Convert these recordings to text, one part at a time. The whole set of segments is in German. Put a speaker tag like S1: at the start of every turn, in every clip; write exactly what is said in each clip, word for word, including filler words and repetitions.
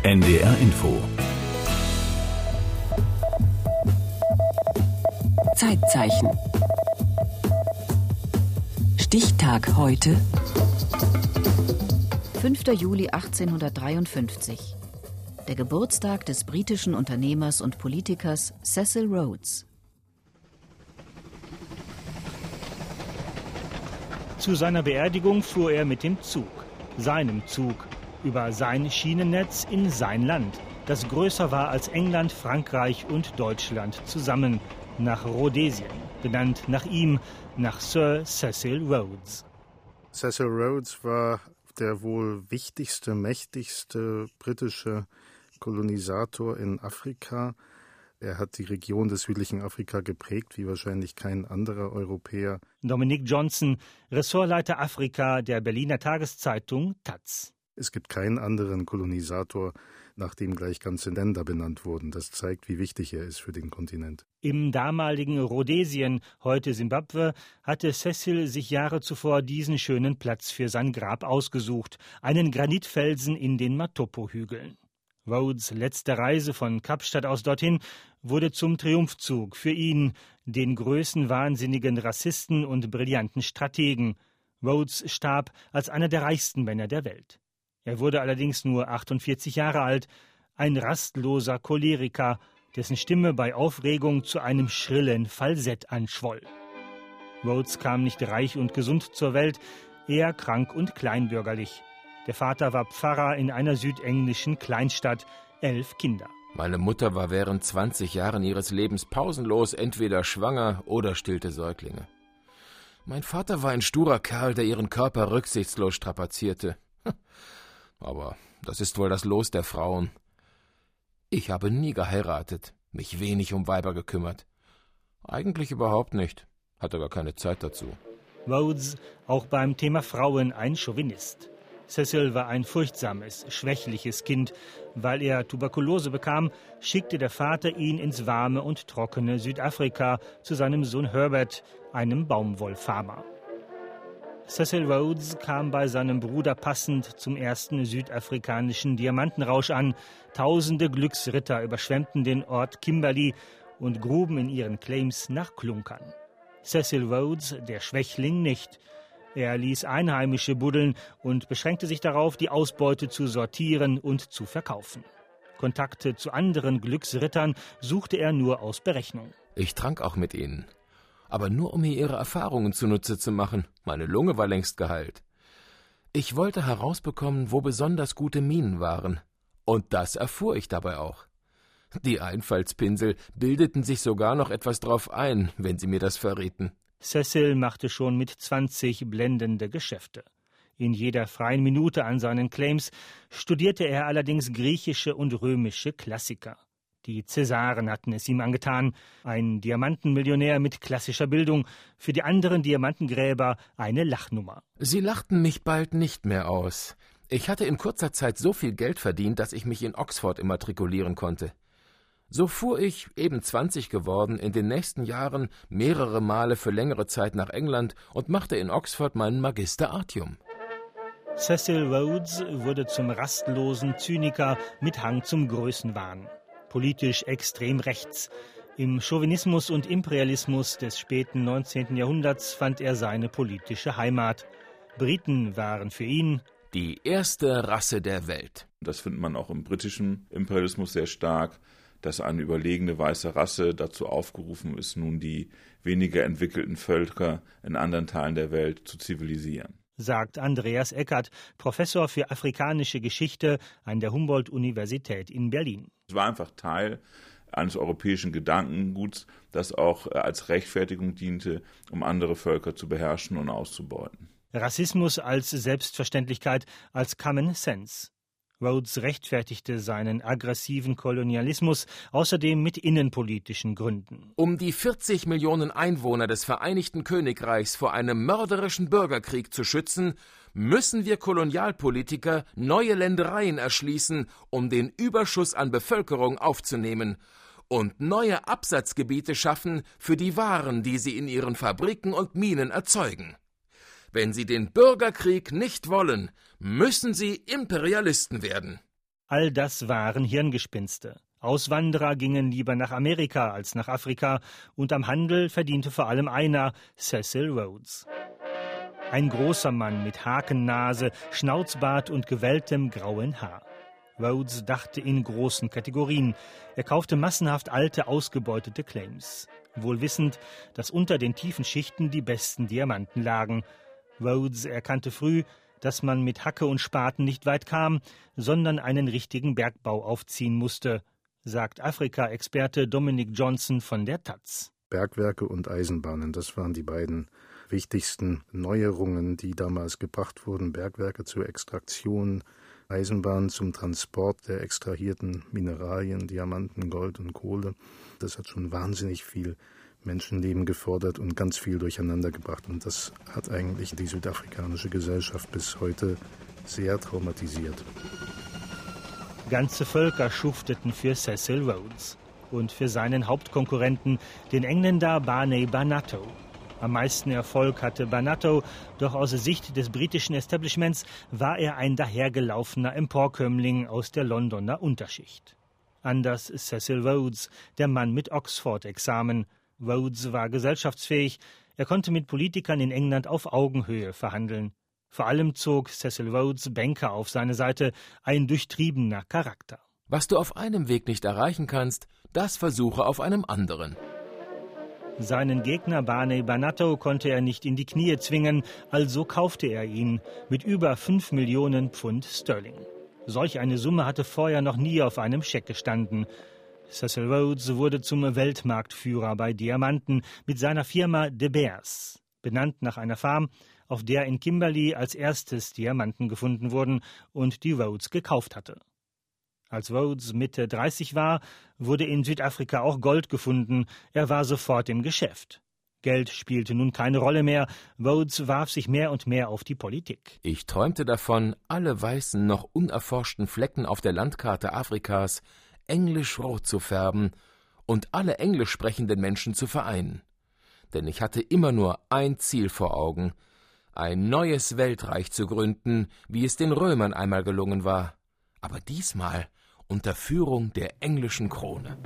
S1: N D R Info.
S2: Zeitzeichen. Stichtag heute.
S3: fünfter Juli achtzehnhundertdreiundfünfzig. Der Geburtstag des britischen Unternehmers und Politikers Cecil Rhodes.
S4: Zu seiner Beerdigung fuhr er mit dem Zug, seinem Zug, über sein Schienennetz in sein Land, das größer war als England, Frankreich und Deutschland zusammen, nach Rhodesien, benannt nach ihm, nach Sir Cecil Rhodes.
S5: Cecil Rhodes war der wohl wichtigste, mächtigste britische Kolonisator in Afrika. Er hat die Region des südlichen Afrika geprägt, wie wahrscheinlich kein anderer Europäer.
S4: Dominic Johnson, Ressortleiter Afrika der Berliner Tageszeitung taz.
S5: Es gibt keinen anderen Kolonisator, nach dem gleich ganze Länder benannt wurden. Das zeigt, wie wichtig er ist für den Kontinent.
S4: Im damaligen Rhodesien, heute Simbabwe, hatte Cecil sich Jahre zuvor diesen schönen Platz für sein Grab ausgesucht, einen Granitfelsen in den Matopo-Hügeln. Rhodes' letzte Reise von Kapstadt aus dorthin wurde zum Triumphzug für ihn, den größenwahnsinnigen Rassisten und brillanten Strategen. Rhodes starb als einer der reichsten Männer der Welt. Er wurde allerdings nur achtundvierzig Jahre alt, ein rastloser Choleriker, dessen Stimme bei Aufregung zu einem schrillen Falsett anschwoll. Rhodes kam nicht reich und gesund zur Welt, eher krank und kleinbürgerlich. Der Vater war Pfarrer in einer südenglischen Kleinstadt, elf Kinder.
S6: Meine Mutter war während zwanzig Jahren ihres Lebens pausenlos entweder schwanger oder stillte Säuglinge. Mein Vater war ein sturer Kerl, der ihren Körper rücksichtslos strapazierte. Aber das ist wohl das Los der Frauen. Ich habe nie geheiratet, mich wenig um Weiber gekümmert. Eigentlich überhaupt nicht, hatte gar keine Zeit dazu.
S4: Rhodes, auch beim Thema Frauen ein Chauvinist. Cecil war ein furchtsames, schwächliches Kind. Weil er Tuberkulose bekam, schickte der Vater ihn ins warme und trockene Südafrika zu seinem Sohn Herbert, einem Baumwollfarmer. Cecil Rhodes kam bei seinem Bruder passend zum ersten südafrikanischen Diamantenrausch an. Tausende Glücksritter überschwemmten den Ort Kimberley und gruben in ihren Claims nach Klunkern. Cecil Rhodes, der Schwächling, nicht. Er ließ Einheimische buddeln und beschränkte sich darauf, die Ausbeute zu sortieren und zu verkaufen. Kontakte zu anderen Glücksrittern suchte er nur aus Berechnung.
S6: Ich trank auch mit ihnen. Aber nur um mir ihre Erfahrungen zunutze zu machen. Meine Lunge war längst geheilt. Ich wollte herausbekommen, wo besonders gute Minen waren. Und das erfuhr ich dabei auch. Die Einfallspinsel bildeten sich sogar noch etwas drauf ein, wenn sie mir das verrieten.
S4: Cecil machte schon mit zwanzig blendende Geschäfte. In jeder freien Minute an seinen Claims studierte er allerdings griechische und römische Klassiker. Die Cäsaren hatten es ihm angetan, ein Diamantenmillionär mit klassischer Bildung, für die anderen Diamantengräber eine Lachnummer.
S6: Sie lachten mich bald nicht mehr aus. Ich hatte in kurzer Zeit so viel Geld verdient, dass ich mich in Oxford immatrikulieren konnte. So fuhr ich, eben zwanzig geworden, in den nächsten Jahren mehrere Male für längere Zeit nach England und machte in Oxford meinen Magister Artium.
S4: Cecil Rhodes wurde zum rastlosen Zyniker mit Hang zum Größenwahn. Politisch extrem rechts. Im Chauvinismus und Imperialismus des späten neunzehnten Jahrhunderts fand er seine politische Heimat. Briten waren für ihn
S6: die erste Rasse der Welt.
S7: Das findet man auch im britischen Imperialismus sehr stark, dass eine überlegene weiße Rasse dazu aufgerufen ist, nun die weniger entwickelten Völker in anderen Teilen der Welt zu zivilisieren.
S4: Sagt Andreas Eckert, Professor für afrikanische Geschichte an der Humboldt-Universität in Berlin.
S7: Es war einfach Teil eines europäischen Gedankenguts, das auch als Rechtfertigung diente, um andere Völker zu beherrschen und auszubeuten.
S4: Rassismus als Selbstverständlichkeit, als Common Sense. Rhodes rechtfertigte seinen aggressiven Kolonialismus außerdem mit innenpolitischen Gründen.
S6: Um die vierzig Millionen Einwohner des Vereinigten Königreichs vor einem mörderischen Bürgerkrieg zu schützen, müssen wir Kolonialpolitiker neue Ländereien erschließen, um den Überschuss an Bevölkerung aufzunehmen, und neue Absatzgebiete schaffen für die Waren, die sie in ihren Fabriken und Minen erzeugen. Wenn sie den Bürgerkrieg nicht wollen, müssen sie Imperialisten werden.
S4: All das waren Hirngespinste. Auswanderer gingen lieber nach Amerika als nach Afrika, und am Handel verdiente vor allem einer, Cecil Rhodes. Ein großer Mann mit Hakennase, Schnauzbart und gewelltem grauen Haar. Rhodes dachte in großen Kategorien. Er kaufte massenhaft alte, ausgebeutete Claims, wohl wissend, dass unter den tiefen Schichten die besten Diamanten lagen. Rhodes erkannte früh, dass man mit Hacke und Spaten nicht weit kam, sondern einen richtigen Bergbau aufziehen musste, sagt Afrika-Experte Dominic Johnson von der Taz.
S5: Bergwerke und Eisenbahnen, das waren die beiden wichtigsten Neuerungen, die damals gebracht wurden. Bergwerke zur Extraktion, Eisenbahn zum Transport der extrahierten Mineralien, Diamanten, Gold und Kohle. Das hat schon wahnsinnig viel Menschenleben gefordert und ganz viel durcheinander gebracht. Und das hat eigentlich die südafrikanische Gesellschaft bis heute sehr traumatisiert.
S4: Ganze Völker schufteten für Cecil Rhodes und für seinen Hauptkonkurrenten, den Engländer Barney Barnato. Am meisten Erfolg hatte Barnato, doch aus Sicht des britischen Establishments war er ein dahergelaufener Emporkömmling aus der Londoner Unterschicht. Anders Cecil Rhodes, der Mann mit Oxford-Examen. Rhodes war gesellschaftsfähig, er konnte mit Politikern in England auf Augenhöhe verhandeln. Vor allem zog Cecil Rhodes Banker auf seine Seite, ein durchtriebener Charakter.
S6: Was du auf einem Weg nicht erreichen kannst, das versuche auf einem anderen.
S4: Seinen Gegner Barney Barnato konnte er nicht in die Knie zwingen, also kaufte er ihn mit über fünf Millionen Pfund Sterling. Solch eine Summe hatte vorher noch nie auf einem Scheck gestanden. Cecil Rhodes wurde zum Weltmarktführer bei Diamanten mit seiner Firma De Beers, benannt nach einer Farm, auf der in Kimberley als erstes Diamanten gefunden wurden und die Rhodes gekauft hatte. Als Rhodes Mitte dreißig war, wurde in Südafrika auch Gold gefunden. Er war sofort im Geschäft. Geld spielte nun keine Rolle mehr. Rhodes warf sich mehr und mehr auf die Politik.
S6: Ich träumte davon, alle weißen, noch unerforschten Flecken auf der Landkarte Afrikas englisch-rot zu färben und alle englisch sprechenden Menschen zu vereinen. Denn ich hatte immer nur ein Ziel vor Augen: ein neues Weltreich zu gründen, wie es den Römern einmal gelungen war. Aber diesmal unter Führung der englischen Krone.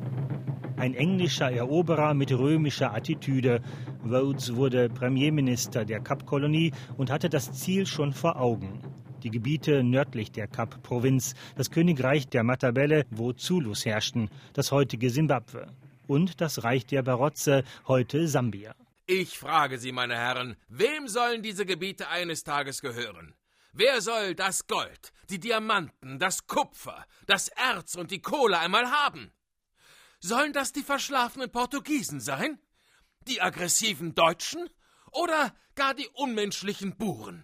S4: Ein englischer Eroberer mit römischer Attitüde. Rhodes wurde Premierminister der Kapkolonie und hatte das Ziel schon vor Augen. Die Gebiete nördlich der Kap-Provinz, das Königreich der Matabele, wo Zulus herrschten, das heutige Simbabwe, und das Reich der Barotse, heute Sambia.
S6: Ich frage Sie, meine Herren, wem sollen diese Gebiete eines Tages gehören? Wer soll das Gold, die Diamanten, das Kupfer, das Erz und die Kohle einmal haben? Sollen das die verschlafenen Portugiesen sein? Die aggressiven Deutschen? Oder gar die unmenschlichen Buren?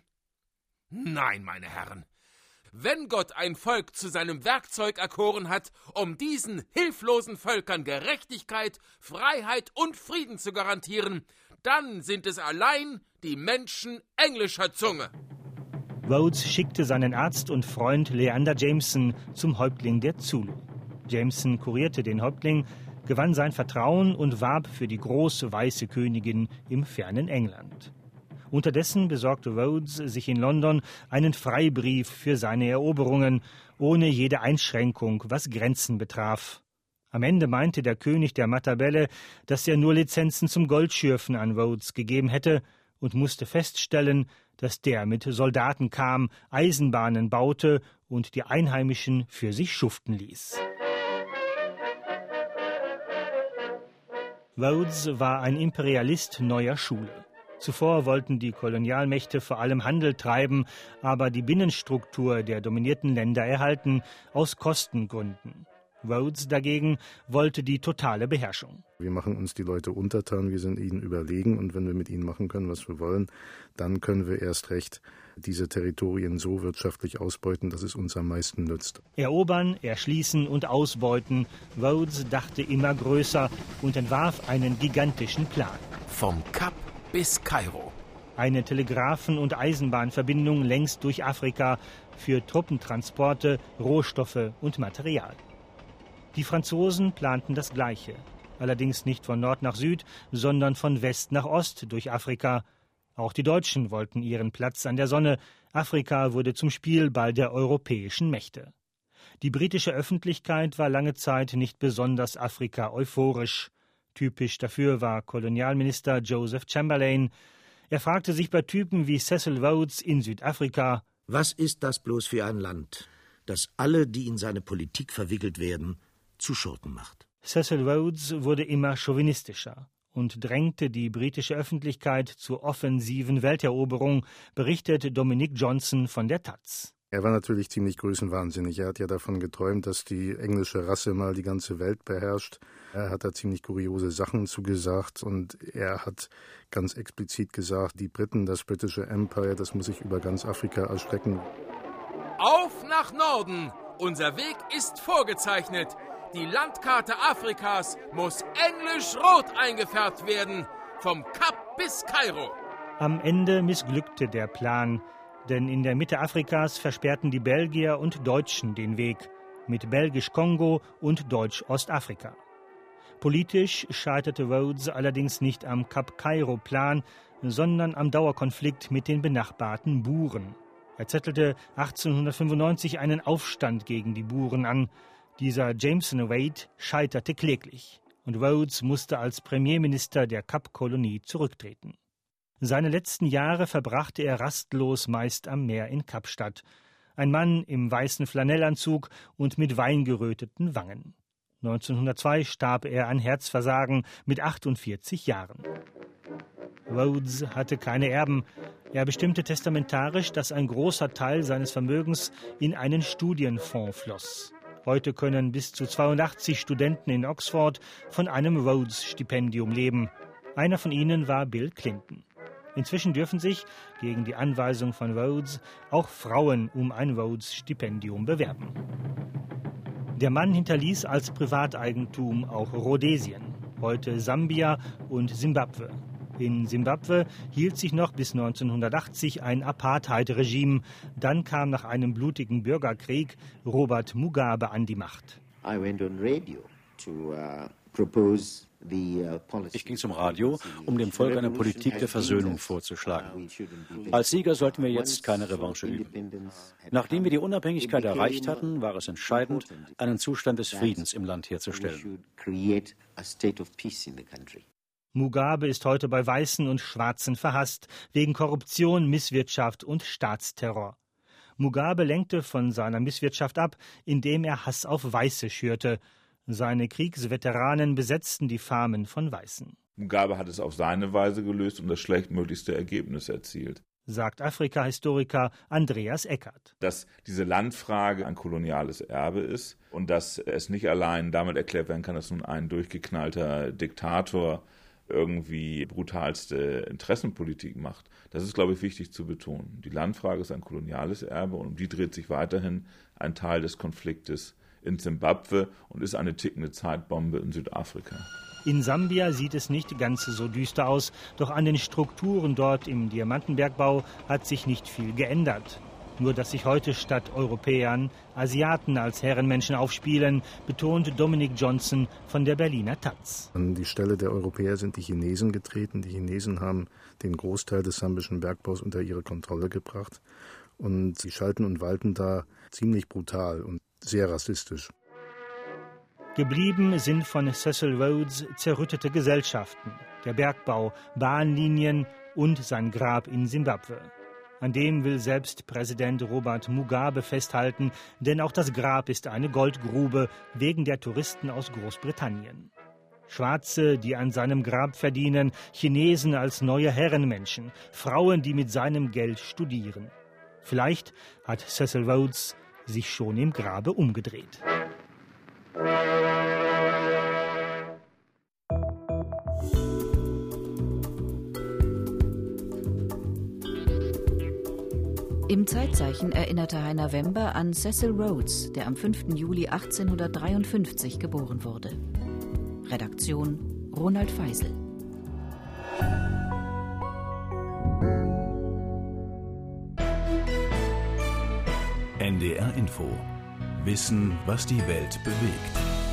S6: Nein, meine Herren. Wenn Gott ein Volk zu seinem Werkzeug erkoren hat, um diesen hilflosen Völkern Gerechtigkeit, Freiheit und Frieden zu garantieren, dann sind es allein die Menschen englischer Zunge.
S4: Rhodes schickte seinen Arzt und Freund Leander Jameson zum Häuptling der Zulu. Jameson kurierte den Häuptling, gewann sein Vertrauen und warb für die große weiße Königin im fernen England. Unterdessen besorgte Rhodes sich in London einen Freibrief für seine Eroberungen, ohne jede Einschränkung, was Grenzen betraf. Am Ende meinte der König der Matabele, dass er nur Lizenzen zum Goldschürfen an Rhodes gegeben hätte und musste feststellen, dass der mit Soldaten kam, Eisenbahnen baute und die Einheimischen für sich schuften ließ. Rhodes war ein Imperialist neuer Schule. Zuvor wollten die Kolonialmächte vor allem Handel treiben, aber die Binnenstruktur der dominierten Länder erhalten, aus Kostengründen. Rhodes dagegen wollte die totale Beherrschung.
S5: Wir machen uns die Leute untertan, wir sind ihnen überlegen, und wenn wir mit ihnen machen können, was wir wollen, dann können wir erst recht diese Territorien so wirtschaftlich ausbeuten, dass es uns am meisten nützt.
S4: Erobern, erschließen und ausbeuten. Rhodes dachte immer größer und entwarf einen gigantischen Plan.
S6: Vom Kap bis Kairo.
S4: Eine Telegrafen- und Eisenbahnverbindung längs durch Afrika für Truppentransporte, Rohstoffe und Material. Die Franzosen planten das Gleiche, allerdings nicht von Nord nach Süd, sondern von West nach Ost durch Afrika. Auch die Deutschen wollten ihren Platz an der Sonne. Afrika wurde zum Spielball der europäischen Mächte. Die britische Öffentlichkeit war lange Zeit nicht besonders Afrika-euphorisch. Typisch dafür war Kolonialminister Joseph Chamberlain. Er fragte sich bei Typen wie Cecil Rhodes in Südafrika:
S1: Was ist das bloß für ein Land, das alle, die in seine Politik verwickelt werden, zu Schurken macht?
S4: Cecil Rhodes wurde immer chauvinistischer und drängte die britische Öffentlichkeit zur offensiven Welteroberung, berichtet Dominic Johnson von der Taz.
S5: Er war natürlich ziemlich größenwahnsinnig. Er hat ja davon geträumt, dass die englische Rasse mal die ganze Welt beherrscht. Er hat da ziemlich kuriose Sachen zugesagt und er hat ganz explizit gesagt, die Briten, das britische Empire, das muss sich über ganz Afrika erstrecken.
S6: Auf nach Norden! Unser Weg ist vorgezeichnet. Die Landkarte Afrikas muss englisch-rot eingefärbt werden, vom Kap bis Kairo.
S4: Am Ende missglückte der Plan, denn in der Mitte Afrikas versperrten die Belgier und Deutschen den Weg, mit Belgisch-Kongo und Deutsch-Ostafrika. Politisch scheiterte Rhodes allerdings nicht am Kap-Kairo-Plan, sondern am Dauerkonflikt mit den benachbarten Buren. Er zettelte achtzehnhundertfünfundneunzig einen Aufstand gegen die Buren an. Dieser Jameson Wade scheiterte kläglich und Rhodes musste als Premierminister der Kapkolonie zurücktreten. Seine letzten Jahre verbrachte er rastlos meist am Meer in Kapstadt. Ein Mann im weißen Flanellanzug und mit weingeröteten Wangen. neunzehnhundertzwei starb er an Herzversagen mit achtundvierzig Jahren. Rhodes hatte keine Erben. Er bestimmte testamentarisch, dass ein großer Teil seines Vermögens in einen Studienfonds floss. Heute können bis zu zweiundachtzig Studenten in Oxford von einem Rhodes-Stipendium leben. Einer von ihnen war Bill Clinton. Inzwischen dürfen sich, gegen die Anweisung von Rhodes, auch Frauen um ein Rhodes-Stipendium bewerben. Der Mann hinterließ als Privateigentum auch Rhodesien, heute Sambia und Simbabwe. In Simbabwe hielt sich noch bis neunzehnhundertachtzig ein Apartheid-Regime. Dann kam nach einem blutigen Bürgerkrieg Robert Mugabe an die Macht.
S8: I went on radio to uh, propose
S9: Ich ging zum Radio, um dem Volk eine Politik der Versöhnung vorzuschlagen. Als Sieger sollten wir jetzt keine Revanche üben. Nachdem wir die Unabhängigkeit erreicht hatten, war es entscheidend, einen Zustand des Friedens im Land herzustellen.
S4: Mugabe ist heute bei Weißen und Schwarzen verhasst, wegen Korruption, Misswirtschaft und Staatsterror. Mugabe lenkte von seiner Misswirtschaft ab, indem er Hass auf Weiße schürte. Seine Kriegsveteranen besetzten die Farmen von Weißen.
S7: Mugabe hat es auf seine Weise gelöst und das schlechtmöglichste Ergebnis erzielt,
S4: sagt Afrika-Historiker Andreas Eckert.
S7: Dass diese Landfrage ein koloniales Erbe ist und dass es nicht allein damit erklärt werden kann, dass nun ein durchgeknallter Diktator irgendwie brutalste Interessenpolitik macht. Das ist, glaube ich, wichtig zu betonen. Die Landfrage ist ein koloniales Erbe und um die dreht sich weiterhin ein Teil des Konfliktes in Simbabwe und ist eine tickende Zeitbombe in Südafrika.
S4: In Sambia sieht es nicht ganz so düster aus, doch an den Strukturen dort im Diamantenbergbau hat sich nicht viel geändert. Nur dass sich heute statt Europäern Asiaten als Herrenmenschen aufspielen, betont Dominic Johnson von der Berliner Taz.
S5: An die Stelle der Europäer sind die Chinesen getreten. Die Chinesen haben den Großteil des sambischen Bergbaus unter ihre Kontrolle gebracht. Und sie schalten und walten da ziemlich brutal und sehr rassistisch.
S4: Geblieben sind von Cecil Rhodes zerrüttete Gesellschaften, der Bergbau, Bahnlinien und sein Grab in Simbabwe. An dem will selbst Präsident Robert Mugabe festhalten, denn auch das Grab ist eine Goldgrube wegen der Touristen aus Großbritannien. Schwarze, die an seinem Grab verdienen, Chinesen als neue Herrenmenschen, Frauen, die mit seinem Geld studieren. Vielleicht hat Cecil Rhodes sich schon im Grabe umgedreht.
S3: Im Zeitzeichen erinnerte Heiner Wember an Cecil Rhodes, der am fünften Juli achtzehnhundertdreiundfünfzig geboren wurde. Redaktion Ronald Feisel.
S10: N D R Info. Wissen, was die Welt bewegt.